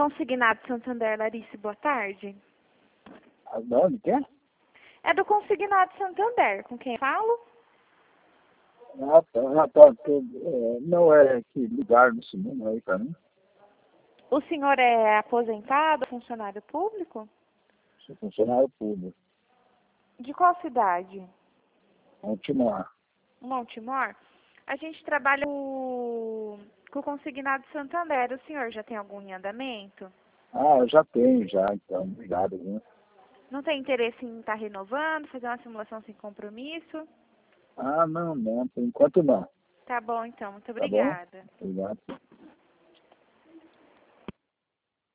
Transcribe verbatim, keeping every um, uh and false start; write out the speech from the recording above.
Consignado Santander, Larissa, boa tarde. Ah, de onde que é? É do Consignado Santander, com quem eu falo? Ah, tá, ah, tá, tô, é, não é que ligar nesse número aí pra mim. O senhor é aposentado, funcionário público? Sou funcionário público. De qual cidade? Continuar. Montemor? A gente trabalha com com o Consignado Santander. O senhor já tem algum em andamento? Ah, eu já tenho já, então, obrigado, viu? Não tem interesse em estar renovando, fazer uma simulação sem compromisso? Ah, não, não, por enquanto não. Tá bom, então. Muito Tá bom? obrigada. Obrigado.